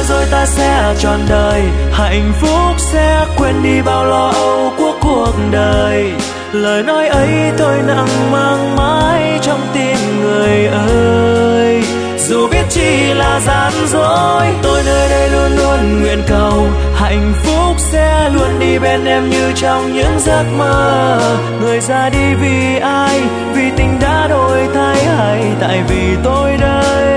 rồi ta sẽ trọn đời, hạnh phúc sẽ quên đi bao lo âu của cuộc đời. Lời nói ấy tôi nặng mang mãi trong tim người ơi. Dù biết chỉ là gian dối, tôi nơi đây luôn luôn nguyện cầu hạnh phúc sẽ luôn đi bên em như trong những giấc mơ. Người ra đi vì ai, vì tình đã đổi thay hay tại vì tôi đây